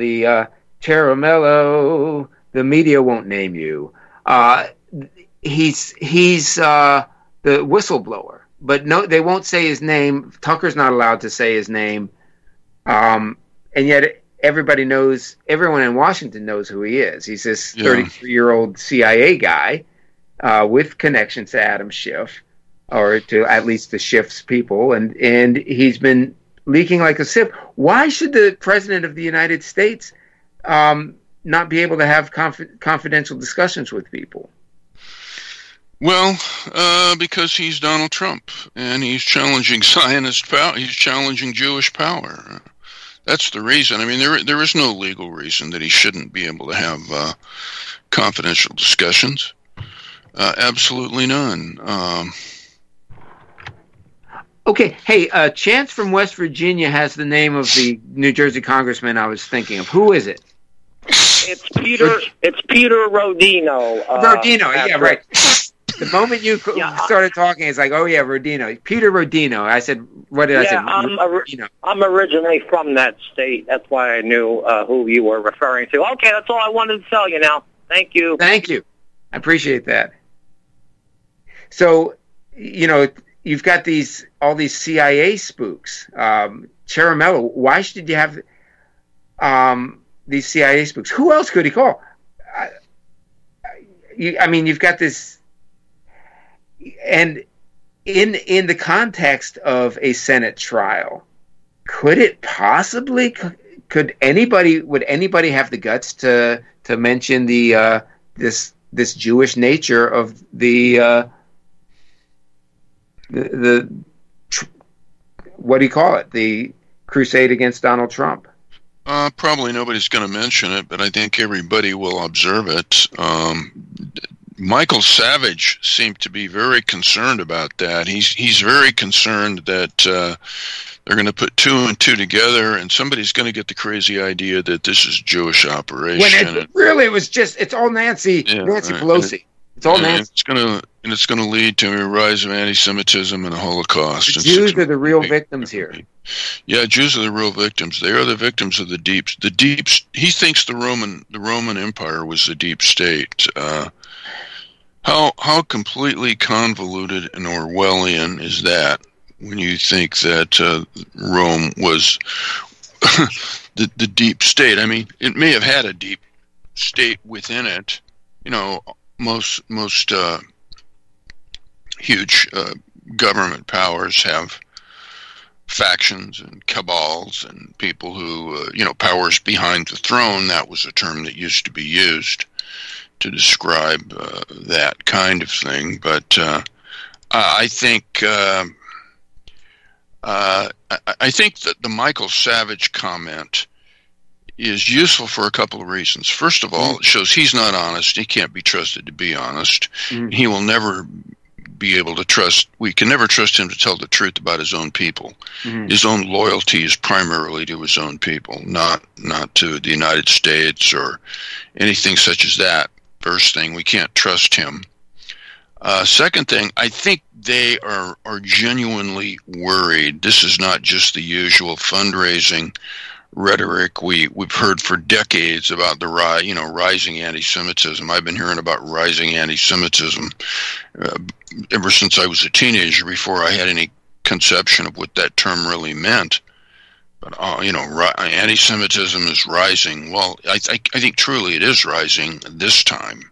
the media won't name you. He's the whistleblower, but no, they won't say his name. Tucker's not allowed to say his name, and yet everyone in Washington knows who he is. He's this 33-year-old CIA guy with connections to Adam Schiff, or to at least the Schiff's people, and he's been leaking like a sieve. Why should the President of the United States not be able to have confidential discussions with people? Well, because he's Donald Trump, and he's challenging Zionist power. He's challenging Jewish power. That's the reason. There is no legal reason that he shouldn't be able to have confidential discussions. Absolutely none. Okay. Hey, Chance from West Virginia has the name of the New Jersey congressman I was thinking of. Who is it? It's Peter Rodino. Rodino, yeah, right. The moment you started talking, it's like, oh yeah, Rodino, Peter Rodino. I said, what did I say? I'm originally from that state. That's why I knew who you were referring to. Okay, that's all I wanted to tell you now. Thank you. Thank you. I appreciate that. So, you've got all these CIA spooks. Ciaramella, why should you have these CIA spooks? Who else could he call? You've got this, and in the context of a Senate trial, would anybody have the guts to mention this Jewish nature of the what do you call it? The crusade against Donald Trump. Probably nobody's going to mention it, but I think everybody will observe it. Michael Savage seemed to be very concerned about that. He's very concerned that they're going to put two and two together, and somebody's going to get the crazy idea that this is a Jewish operation. When it's all Nancy Pelosi. It's all Nancy. It's going to lead to a rise of anti-Semitism and a Holocaust. The Jews are the real victims here. Yeah, Jews are the real victims. They are the victims of the deep. He thinks the Roman Empire was the deep state. How completely convoluted and Orwellian is that? When you think that Rome was the deep state. I mean, it may have had a deep state within it. Most huge government powers have factions and cabals and people who, powers behind the throne. That was a term that used to be used to describe that kind of thing. But I think that the Michael Savage comment is useful for a couple of reasons. First of all, it shows he's not honest. He can't be trusted to be honest. He will never be able to trust. We can never trust him to tell the truth about his own people. His own loyalty is primarily to his own people, not to the United States or anything such as that. First thing, we can't trust him. Second thing, I think they are genuinely worried. This is not just the usual fundraising rhetoric we've heard for decades about the rising anti-Semitism. I've been hearing about rising anti-Semitism ever since I was a teenager, before I had any conception of what that term really meant. But anti-Semitism is rising. Well, I think truly it is rising this time.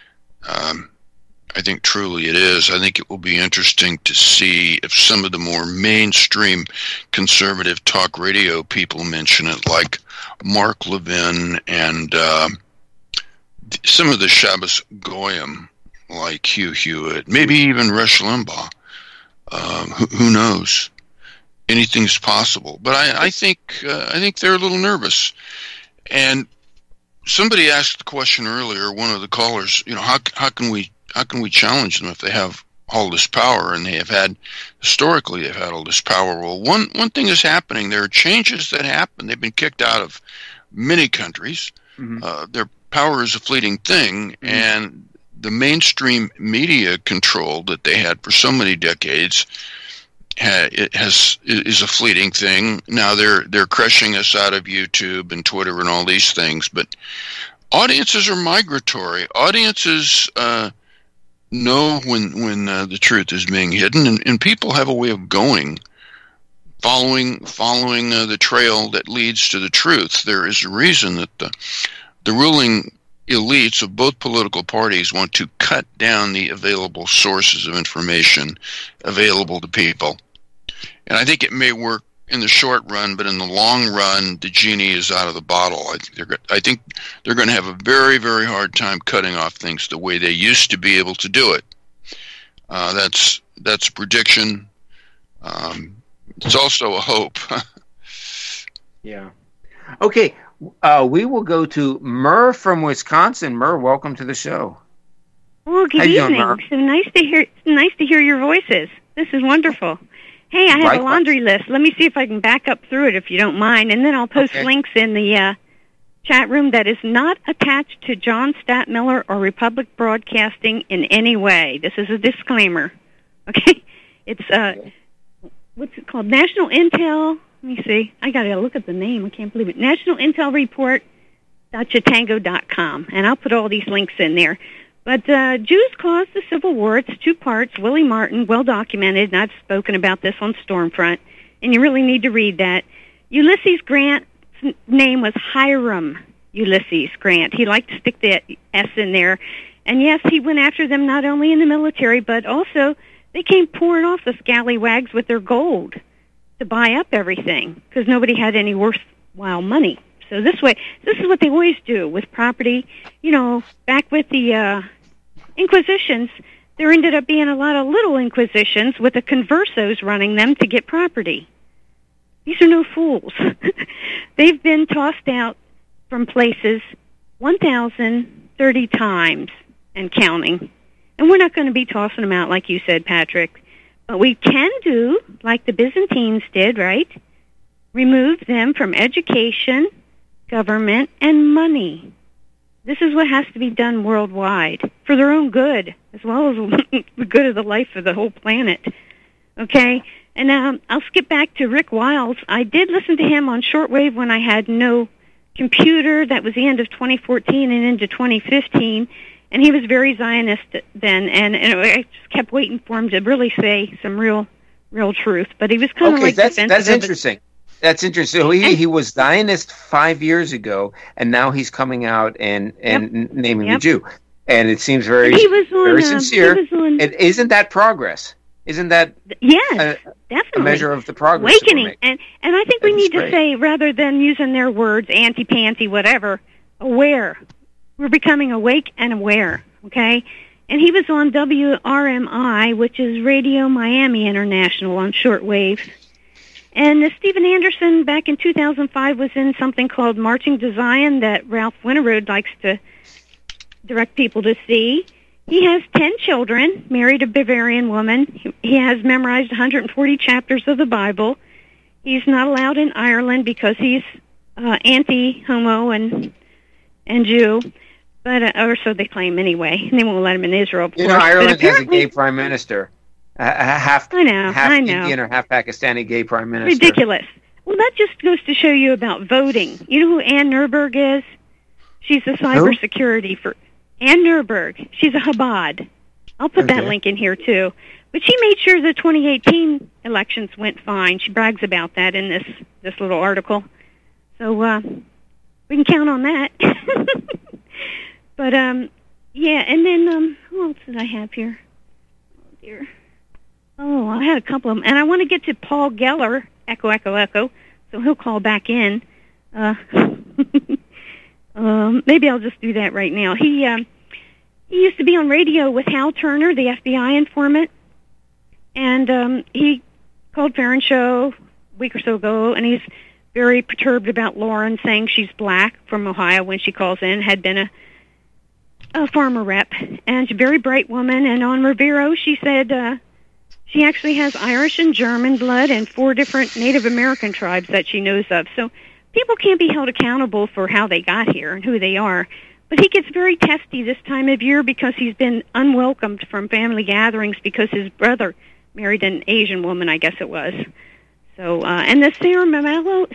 I think truly it is. I think it will be interesting to see if some of the more mainstream conservative talk radio people mention it, like Mark Levin and some of the Shabbos Goyim, like Hugh Hewitt, maybe even Rush Limbaugh. Who knows? Anything's possible. But I think they're a little nervous. And somebody asked the question earlier, one of the callers, how can we challenge them if they have all this power, and they've had all this power? Well, one thing is happening. There are changes that happen. They've been kicked out of many countries. Their power is a fleeting thing, and the mainstream media control that they had for so many decades is a fleeting thing. Now they're crushing us out of YouTube and Twitter and all these things, but audiences are migratory. Audiences know when the truth is being hidden, and people have a way of following the trail that leads to the truth. There is a reason that the ruling elites of both political parties want to cut down the available sources of information available to people. And I think it may work in the short run, but in the long run, the genie is out of the bottle. I think they're going to have a very, very hard time cutting off things the way they used to be able to do it. That's a prediction. It's also a hope. Yeah. Okay. We will go to Murr from Wisconsin. Murr, welcome to the show. Oh, good evening. So nice to hear your voices. This is wonderful. Hey, I have a laundry list. Let me see if I can back up through it, if you don't mind, and then I'll post links in the chat room that is not attached to John Stadtmiller or Republic Broadcasting in any way. This is a disclaimer. Okay? It's, what's it called? National Intel. Let me see. I got to look at the name. I can't believe it. National Intel Report.chatango.com. And I'll put all these links in there. But Jews caused the Civil War. It's 2 parts. Willie Martin, well documented, and I've spoken about this on Stormfront. And you really need to read that. Ulysses Grant's name was Hiram Ulysses Grant. He liked to stick the S in there. And yes, he went after them not only in the military, but also they came pouring off the scallywags with their gold to buy up everything because nobody had any worthwhile money. So this is what they always do with property. You know, back with the Inquisitions, there ended up being a lot of little Inquisitions with the conversos running them to get property. These are no fools. They've been tossed out from places 1,030 times and counting. And we're not going to be tossing them out like you said, Patrick. But we can do like the Byzantines did, right? Remove them from education, government, and money. This is what has to be done worldwide for their own good, as well as the good of the life of the whole planet. Okay? And I'll skip back to Rick Wiles. I did listen to him on shortwave when I had no computer. That was the end of 2014 and into 2015. And he was very Zionist then. And I just kept waiting for him to really say some real truth. But he was kind of like that's interesting. That's interesting. So he was Zionist 5 years ago, and now he's coming out and naming the Jew. And it seems very sincere. Isn't that progress? Isn't that definitely a measure of the progress? Awakening. And I think we need to say, rather than using their words, anti-panty, whatever, aware. We're becoming awake and aware, okay? And he was on WRMI, which is Radio Miami International on shortwave. And Stephen Anderson, back in 2005, was in something called Marching to Zion that Ralph Winterode likes to direct people to see. He has 10 children, married a Bavarian woman. He has memorized 140 chapters of the Bible. He's not allowed in Ireland because he's anti-homo and Jew. But or so they claim anyway. And they won't let him in Israel, of course. Ireland has a gay prime minister. Half I know. Indian or half Pakistani gay prime minister. Ridiculous. Well, that just goes to show you about voting. You know who Ann Nurburg is? She's the cybersecurity for Ann Nurburg. She's a Chabad. I'll put that link in here too. But she made sure the 2018 elections went fine. She brags about that in this little article. So we can count on that. But yeah, and then who else did I have here? Oh dear. Oh, I had a couple of them. And I want to get to Paul Geller, echo, echo, echo, so he'll call back in. Maybe I'll just do that right now. He used to be on radio with Hal Turner, the FBI informant, and he called Farron Show a week or so ago, and he's very perturbed about Lauren saying she's black from Ohio when she calls in, had been a farmer rep, and she's a very bright woman. And on Rivero, she said she actually has Irish and German blood and 4 different Native American tribes that she knows of. So people can't be held accountable for how they got here and who they are. But he gets very testy this time of year because he's been unwelcomed from family gatherings because his brother married an Asian woman, I guess it was. So, and the Ciaramalo,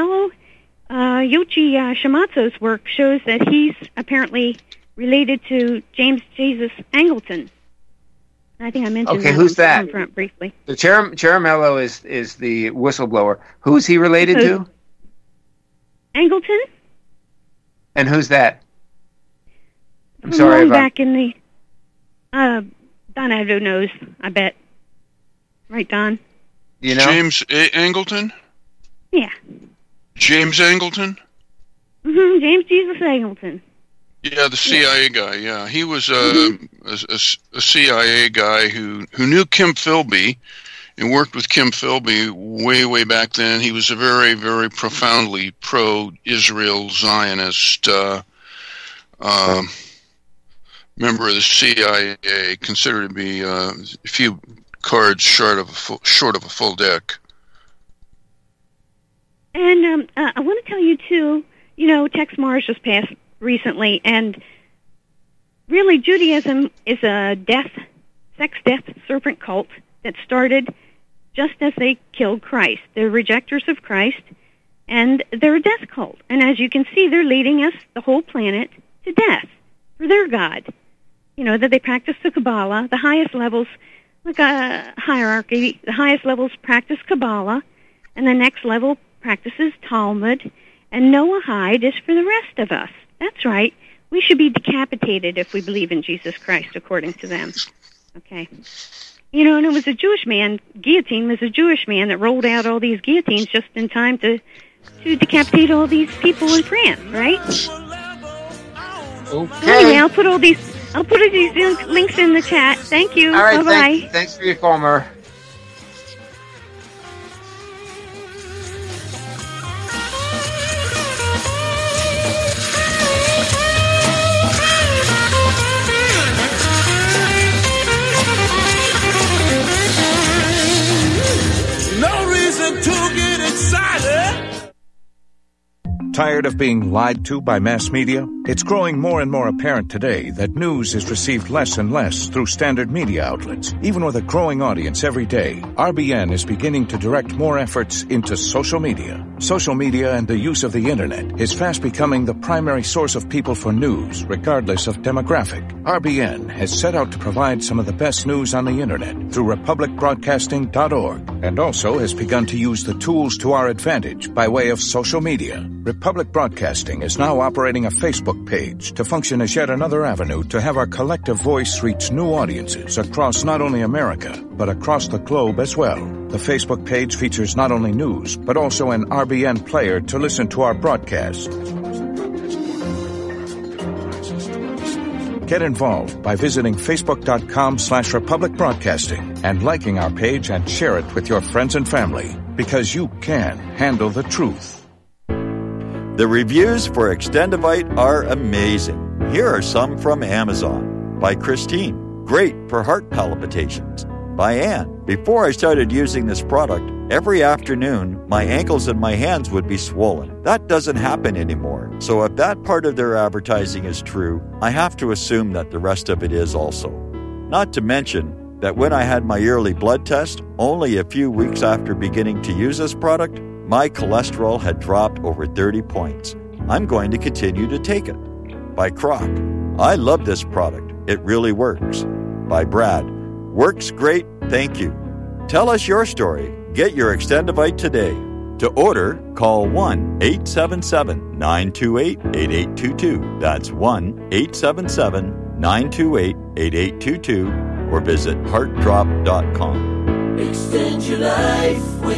Yochi Shimatsu's work shows that he's apparently related to James Jesus Angleton. I think I mentioned that who's that? Front briefly. The Ciaramalo is the whistleblower. Who's he related to? Angleton. And who's that? I'm sorry. Back in the Don Advo knows, I bet. Right, Don? You know? James Angleton? Yeah. James Angleton? Mm-hmm, James Jesus Angleton. Yeah, the CIA guy, yeah. He was a CIA guy who knew Kim Philby and worked with Kim Philby way back then. He was a very, very profoundly pro-Israel Zionist member of the CIA, considered to be a few cards short of a full deck. And I want to tell you, too, Tex Mars just passed recently, and really Judaism is a sex death serpent cult that started just as they killed Christ. They're rejectors of Christ, and they're a death cult. And as you can see, they're leading us, the whole planet, to death for their God. That they practice the Kabbalah, the highest levels, like a hierarchy. The highest levels practice Kabbalah, and the next level practices Talmud, and Noahide is for the rest of us. That's right. We should be decapitated if we believe in Jesus Christ, according to them. Okay. And it was a Jewish man, guillotine was a Jewish man that rolled out all these guillotines just in time to decapitate all these people in France, right? Okay. So anyway, I'll put all these links in the chat. Thank you. All right, Bye-bye. Thanks for your call, Mer. No reason to get excited. Tired of being lied to by mass media? It's growing more and more apparent today that news is received less and less through standard media outlets. Even with a growing audience every day, RBN is beginning to direct more efforts into social media. Social media and the use of the internet is fast becoming the primary source of people for news, regardless of demographic. RBN has set out to provide some of the best news on the internet through republicbroadcasting.org, and also has begun to use the tools to our advantage by way of social media. Republic Broadcasting is now operating a Facebook page to function as yet another avenue to have our collective voice reach new audiences across not only America, but across the globe as well. The Facebook page features not only news, but also an RBN player to listen to our broadcast. Get involved by visiting facebook.com/Republic Broadcasting and liking our page and share it with your friends and family, because you can handle the truth. The reviews for Extendivite are amazing. Here are some from Amazon. By Christine, great for heart palpitations. By Anne, before I started using this product, every afternoon my ankles and my hands would be swollen. That doesn't happen anymore. So if that part of their advertising is true, I have to assume that the rest of it is also. Not to mention that when I had my yearly blood test, only a few weeks after beginning to use this product, my cholesterol had dropped over 30 points. I'm going to continue to take it. By Croc, I love this product. It really works. By Brad, works great, thank you. Tell us your story. Get your Extendivite today. To order, call 1-877-928-8822. That's 1-877-928-8822 or visit heartdrop.com. Extend your life with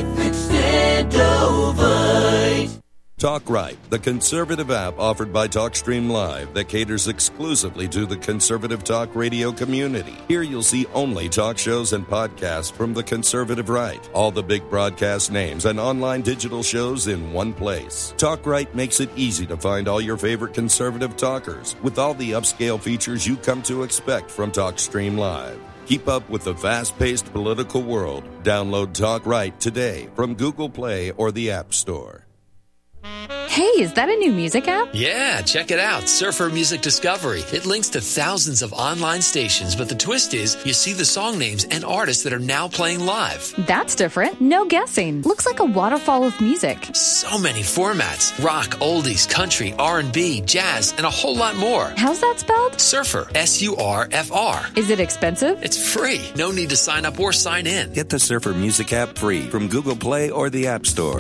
Extendovite. Talk Right, the conservative app offered by TalkStream Live that caters exclusively to the conservative talk radio community. Here you'll see only talk shows and podcasts from the conservative right. All the big broadcast names and online digital shows in one place. Talk Right makes it easy to find all your favorite conservative talkers with all the upscale features you come to expect from TalkStream Live. Keep up with the fast-paced political world. Download Talk Right today from Google Play or the App Store. Hey, is that a new music app? Yeah, check it out. Surfer Music Discovery. It links to thousands of online stations, but the twist is you see the song names and artists that are now playing live. That's different. No guessing. Looks like a waterfall of music. So many formats. Rock, oldies, country, R&B, jazz, and a whole lot more. How's that spelled? Surfer. S-U-R-F-R. Is it expensive? It's free. No need to sign up or sign in. Get the Surfer Music app free from Google Play or the App Store.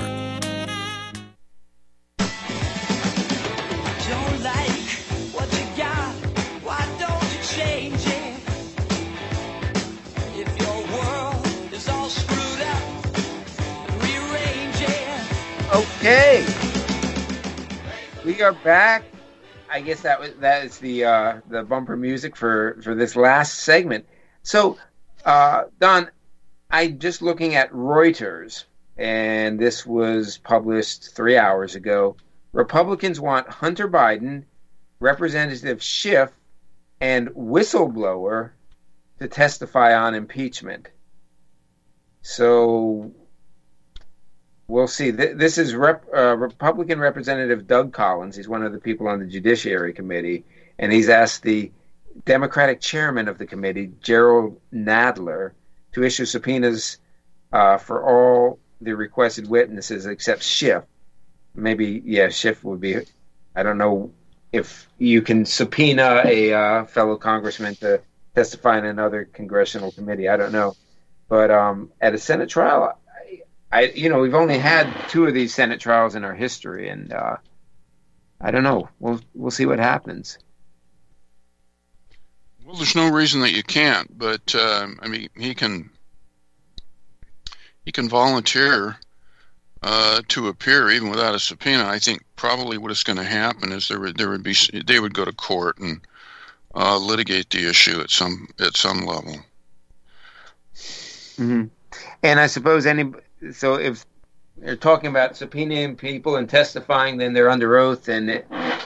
Okay, we are back. I guess that is the bumper music for this last segment. So, Don, I'm just looking at Reuters, and this was published 3 hours ago. Republicans want Hunter Biden, Representative Schiff, and whistleblower to testify on impeachment. So, we'll see. This is Republican Representative Doug Collins. He's one of the people on the Judiciary Committee, and he's asked the Democratic chairman of the committee, Gerald Nadler, to issue subpoenas for all the requested witnesses except Schiff. Maybe, Schiff would be. I don't know if you can subpoena a fellow congressman to testify in another congressional committee. I don't know, but at a Senate trial, we've only had 2 of these Senate trials in our history, and I don't know. We'll see what happens. Well, there's no reason that you can't, but he can volunteer to appear even without a subpoena. I think probably what is going to happen is they would go to court and litigate the issue at some level. Mm-hmm. And I suppose if they're talking about subpoenaing people and testifying, then they're under oath, and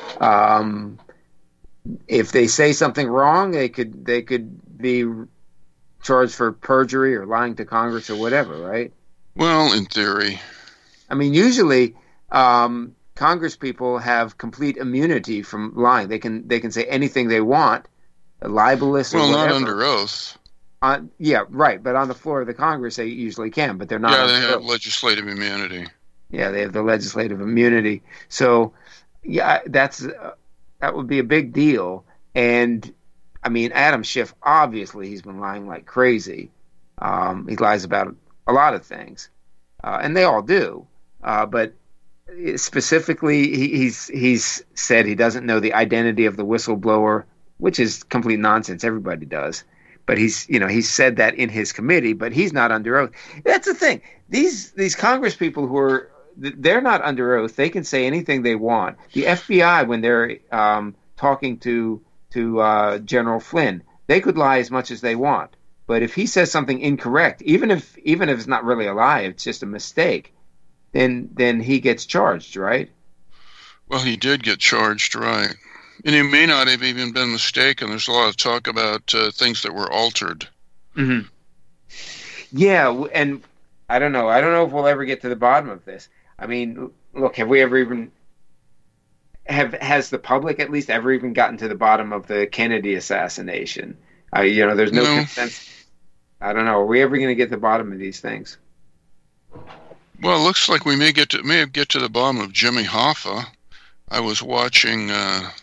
if they say something wrong, they could be charged for perjury or lying to Congress or whatever, right? Well, in theory. I mean, usually Congress people have complete immunity from lying. They can say anything they want, libelous or whatever. Well, not under oath. Yeah, right. But on the floor of the Congress, they usually can, but they're not. Yeah, they have legislative immunity. Yeah, they have the legislative immunity. So, yeah, that would be a big deal. And, I mean, Adam Schiff, obviously, he's been lying like crazy. He lies about a lot of things, and they all do. But specifically, he's said he doesn't know the identity of the whistleblower, which is complete nonsense. Everybody does. But he's said that in his committee, but he's not under oath. That's the thing. These Congress people they're not under oath. They can say anything they want. The FBI, when they're talking to General Flynn, they could lie as much as they want. But if he says something incorrect, even if it's not really a lie, it's just a mistake, then he gets charged, right? Well, he did get charged, right? And he may not have even been mistaken. There's a lot of talk about things that were altered. Mm-hmm. Yeah, and I don't know. I don't know if we'll ever get to the bottom of this. I mean, look, have we ever even has the public at least ever even gotten to the bottom of the Kennedy assassination? There's no consensus. I don't know. Are we ever going to get to the bottom of these things? Well, it looks like we may get to the bottom of Jimmy Hoffa. I was watching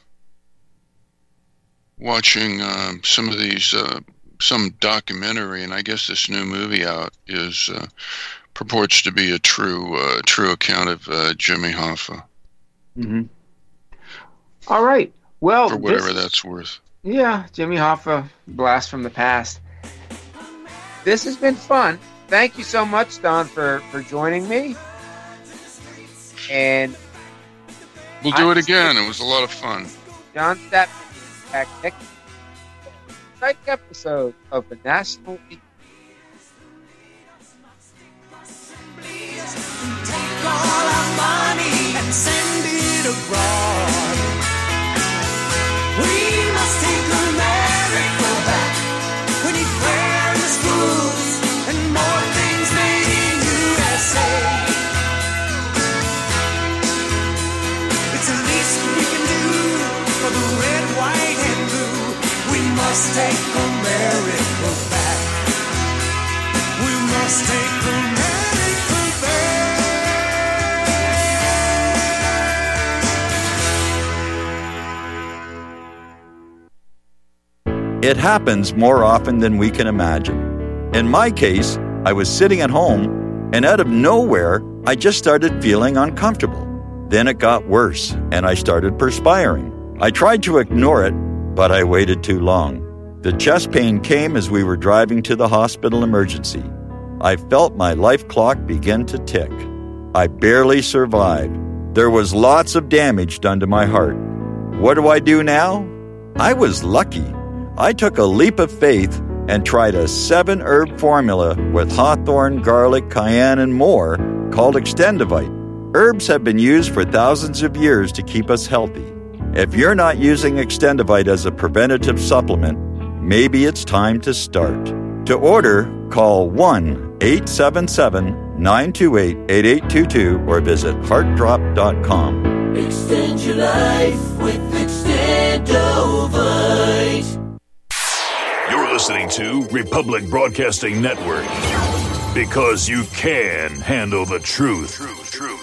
some of these some documentary, and I guess this new movie out purports to be a true account of Jimmy Hoffa. Mm-hmm. All right. Well, for whatever that's worth. Yeah, Jimmy Hoffa, blast from the past. This has been fun. Thank you so much, Don, for joining me. And we'll do it again. It was a lot of fun. John Statman back next episode of the National. Take all our money and send it abroad. We must take America back. We need fairness, rules, and more things made in USA. It's the least we can do for the red, white, and blue. We must take America back. We must take America back. It happens more often than we can imagine. In my case, I was sitting at home, and out of nowhere, I just started feeling uncomfortable. Then it got worse, and I started perspiring. I tried to ignore it, but I waited too long. The chest pain came as we were driving to the hospital emergency. I felt my life clock begin to tick. I barely survived. There was lots of damage done to my heart. What do I do now? I was lucky. I took a leap of faith and tried a 7-herb formula with hawthorn, garlic, cayenne, and more called Extendivite. Herbs have been used for thousands of years to keep us healthy. If you're not using Extendivite as a preventative supplement, maybe it's time to start. To order, call 1-877 928-8822 or visit heartdrop.com. Extend your life with Extendovite. You're listening to Republic Broadcasting Network, because you can handle the truth.